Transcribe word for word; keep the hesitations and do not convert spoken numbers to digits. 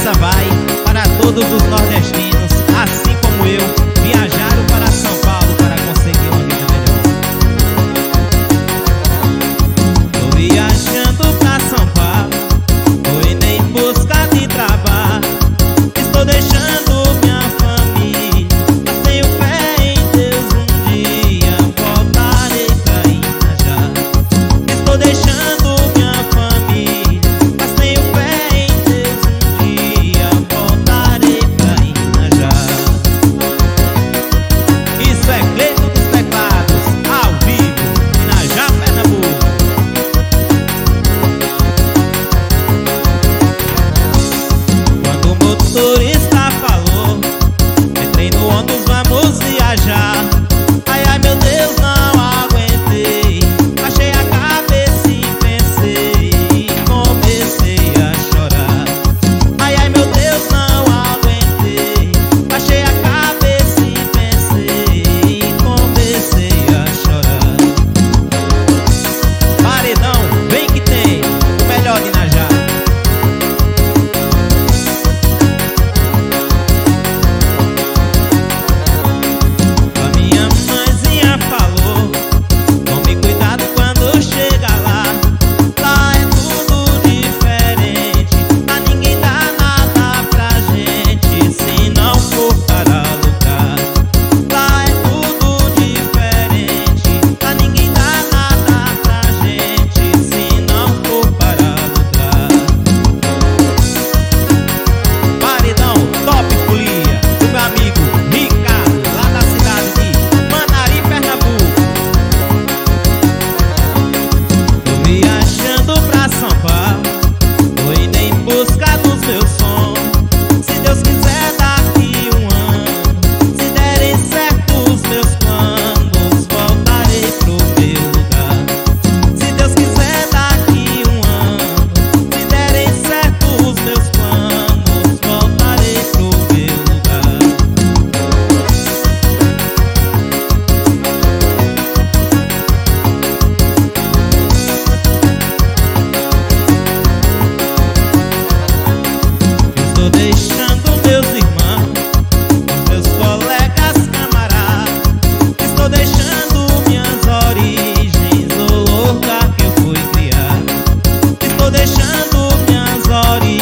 essa vai para todos os nordestinos, assim como eu, viajaram para São Paulo para conseguir uma vida melhor. Tô viajando pra São Paulo, tô indo em busca de trabalho. Estou deixando minha família, mas tenho fé em Deus, um dia voltarei pra Inajá. Estou deixando minha família, mas tenho fé em Deus, um dia voltarei pra Inajá. Isso é Cleito dos Teclados, ao vivo, Inajá, Pernambuco. Quando o motorista falou, entrei no ônibus, vamos viajar. Ai, ai, meu Deus, não aguentei. Baixei a cabeça e pensei, e comecei a chorar. Ai, ai, meu Deus, não aguentei. Baixei a cabeça e pensei, e comecei a chorar. Paredão, vem que tem o melhor de Inajá. A minha mãezinha falou, tome cuidado quando chega lá. Lá é tudo diferente, lá ninguém dá nada pra gente se não for para lucrar. Lá é tudo diferente, lá ninguém dá nada pra gente se não for para lucrar. Paredão, top folia, do meu amigo Ricardo, lá da cidade de Manari, Pernambuco. Tô viajando pra São Paulo, tô indo em busca dos meus sonhos. Se Deus quiser, daqui um ano, se derem certo os meus planos, voltarei pro meu lugar. Se Deus quiser, daqui um ano, se derem certo os meus planos, voltarei pro meu lugar. Estou deixando meus irmãos, meus colegas, camaradas. Estou deixando minhas origens, o lugar que eu fui criado. Estou deixando minhas origens.